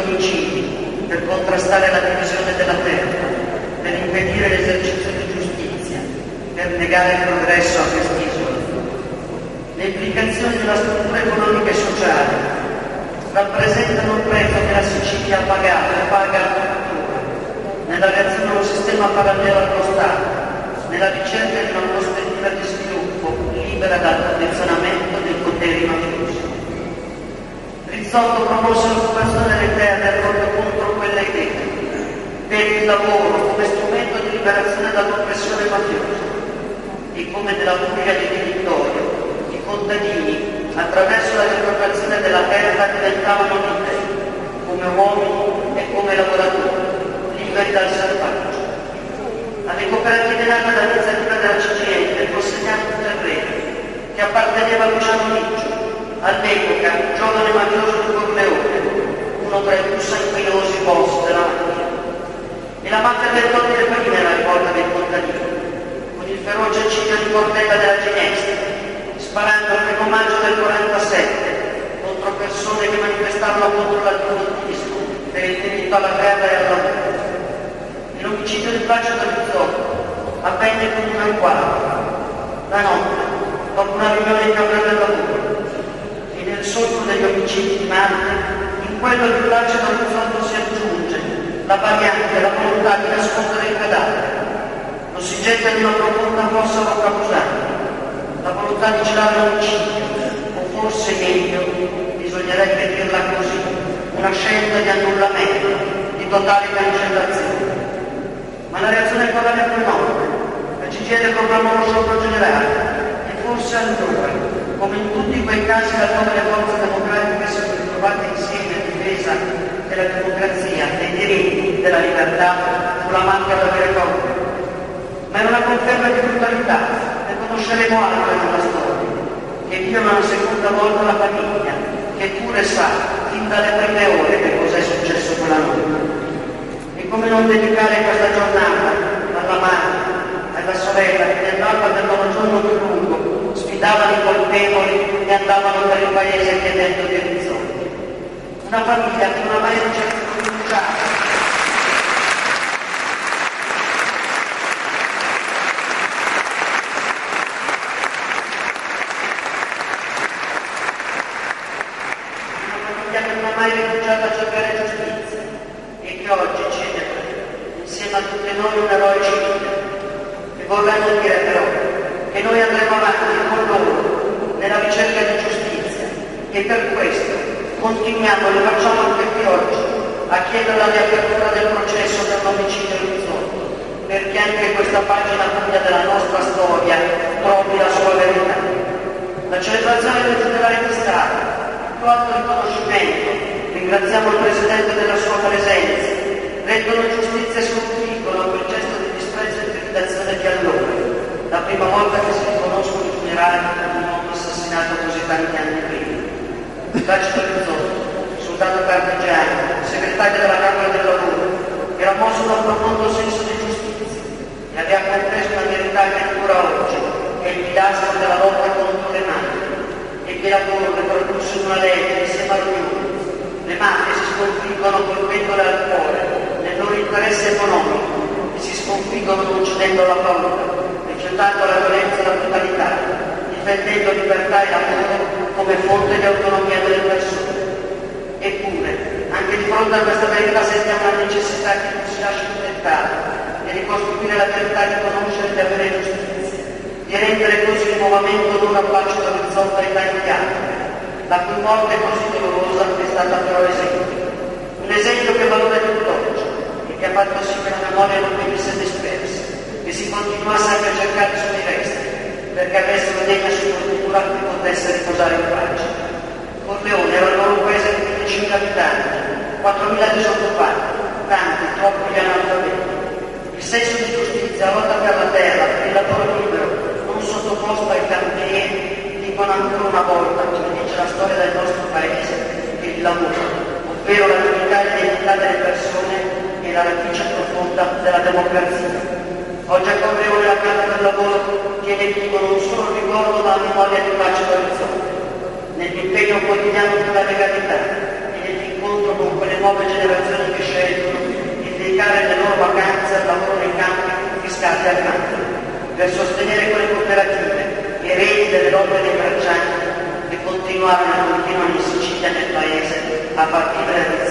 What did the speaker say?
omicidi, per contrastare la divisione della terra, per impedire l'esercizio di giustizia, per negare il progresso a quest'isola. Le implicazioni della struttura economica e sociale rappresentano il prezzo che la Sicilia ha pagato e paga tuttora nella reazione a un sistema parallelo allo Stato, nella ricerca di una prospettiva di sviluppo libera dal condizionamento dei poteri mafiosi. Rizzotto promosse l'occupazione delle terre proprio contro quella idea, per il lavoro come strumento di liberazione dall'oppressione mafiosa, e come nella furia di Vittorio i contadini, attraverso la riappropriazione della terra, diventavano liberi, come uomini e come lavoratori, liberi dal selvaggio. Alle cooperative nate dall'iniziativa della CGIL è consegnato un terreno che apparteneva a Luciano Niccio, all'epoca giovane mafioso di Corleone, uno tra i più sanguinosi boss della mafia. E la mafia del Totti reprime la rivolta dei contadini, con il feroce eccidio di Cortella della Ginestra, sparando il 1° maggio del 47 contro persone che manifestavano contro l'altruismo, per il diritto alla terra e al lavoro. E l'omicidio di Placido Rizzotto avvenne con un agguato, la notte, dopo una riunione in camera del lavoro. E nel solco degli omicidi di Marte, in quello di Placido Rizzotto si aggiunge la variante, la volontà di nascondere il cadavere. Lo si getta in una profonda fossa roccaposante, la volontà di celare l'omicidio, o forse meglio, bisognerebbe dirla così, una scelta di annullamento, di totale cancellazione. Ma la reazione del Parlamento è enorme. La CGIL proclamò lo sciopero generale e forse allora, come in tutti quei casi laddove le forze democratiche si sono ritrovate insieme in difesa della democrazia, dei diritti, della libertà, fu la mafia ad avere paura. Ma era una conferma di brutalità, ne conosceremo altre nella storia, che vivono una seconda volta la famiglia, che pure sa, fin dalle prime ore, che cos'è successo quella notte. E come non dedicare questa giornata alla madre, alla sorella, che nell'alba del loro giorno più lungo sfidavano i colpevoli e andavano per il paese chiedendo di risolvere. Una famiglia che non ha mai rinunciato. Mai rinunciato a cercare giustizia e che oggi celebra insieme a tutti noi un eroe civile. E vorremmo dire però che noi andremo avanti con loro nella ricerca di giustizia e per questo continuiamo, lo facciamo anche qui oggi, a chiedere la riapertura del processo per l'omicidio Rizzotto, perché anche questa pagina buia della nostra storia trovi la sua verità. La celebrazione del funerale di Stato, più alto riconoscimento, ringraziamo il Presidente della sua presenza, rendono giustizia e sconfiggono quel gesto di disprezzo e intimidazione di allora, la prima volta che si riconoscono i funerali di un uomo assassinato così tanti anni prima. Placido Rizzotto, soldato partigiano, segretario della Camera del Lavoro, era mosso da un profondo senso di giustizia e aveva compreso una verità che ancora oggi è il pilastro della lotta contro le mafie, e che lavoro produsse una legge insieme a lui. Le mafie si sconfiggono colpendole al cuore, nel loro interesse economico, e si sconfiggono non cedendo alla paura, rifiutando la violenza e la brutalità, difendendo libertà e lavoro come fonte di autonomia delle persone. Eppure, anche di fronte a questa verità sentiamo la necessità che non si lasci tentare di ricostruire la verità di conoscere e di avere giustizia, di rendere così il nuovamente non a Placido Rizzotto ai tanti altri, la cui morte così dolorosa è stata però esempio. Un esempio che valora tutt'oggi e che ha fatto sì che la memoria non venisse dispersa, che si continuasse anche a cercare i suoi resti, perché avessero degna sepoltura e potesse riposare in pace. Corleone era il loro paese di 15.000 abitanti, 4.000 disoccupati, tanti, troppi analfabeti. Il senso di giustizia, la lotta per la terra, per il lavoro libero, non sottoposto ai campieri, dicono ancora una volta, come dice la storia del nostro paese, che il lavoro, ovvero la dignità e l'identità delle persone, è la radice profonda della democrazia. Oggi a Corleone la Camera del Lavoro tiene vivo non solo il ricordo ma la memoria di Placido Rizzotto, nell'impegno quotidiano per la legalità e nell'incontro con quelle nuove generazioni grazie al lavoro nei campi confiscati al campo, per sostenere quelle cooperative, eredi delle lotte dei braccianti che continuarono e continuano in Sicilia e nel paese a partire dal